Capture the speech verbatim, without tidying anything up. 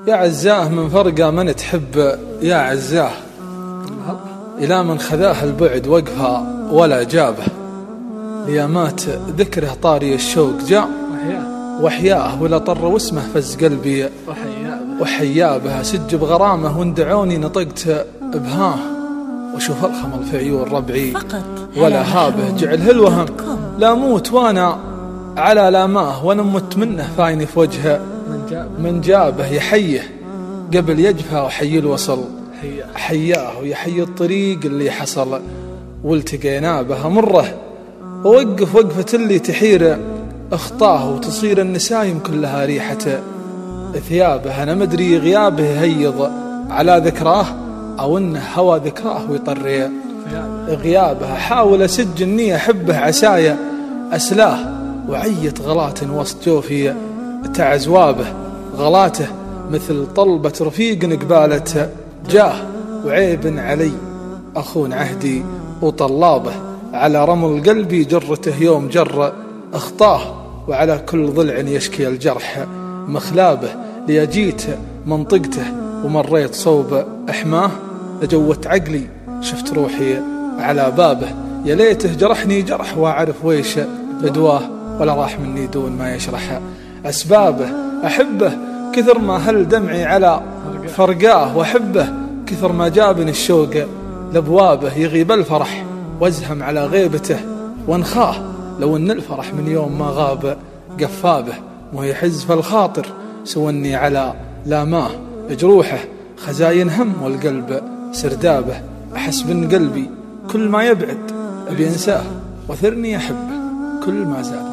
يا عزاه من فرقة من تحب يا عزاه، إلى من خذاه البعد وقفها ولا جابه، ليامات ذكره طاري الشوق جاء وحياه، ولا طر واسمه فز قلبي وحيابه، سج بغرامه وندعوني نطقت بهاه، وشوف الخمل في عيون ربعي ولا هابه، جعله الوهم لا موت وانا على لاماه، وانا مت منه فايني في وجهه من جابه، يحيه قبل يجفى وحي الوصل حياه، ويحيي الطريق اللي حصل والتقينا بها مره، ووقف وقفة اللي تحير اخطاه، وتصير النسايم كلها ريحة ثيابه، انا مدري غيابه يهيض على ذكراه او انه هوى ذكراه ويطري غيابه، حاول اسج اني احبه عسايا اسلاه، وعيت غلات وسط جوفي تعزوابه، غلاته مثل طلبة رفيق قبالة جاه، وعيب علي أخون عهدي وطلابه، على رمل قلبي جرته يوم جر اخطاه، وعلى كل ضلع يشكي الجرح مخلابه، ليجيت منطقته ومريت صوب احماه، لجوت عقلي شفت روحي على بابه، يا ليته جرحني جرح واعرف ويش بدواه، ولا راح مني دون ما يشرح اسبابه، احبه كثر ما هل دمعي على فرقاه، واحبه كثر ما جابني الشوق لابوابه، يغيب الفرح وازهم على غيبته وانخاه، لو ان الفرح من يوم ما غاب قفابه، وهي حز فالخاطر سوني على لاماه، جروحه خزاين هم والقلب سردابه، احس بن قلبي كل ما يبعد ابي انساه، وثرني احبه كل ما زاد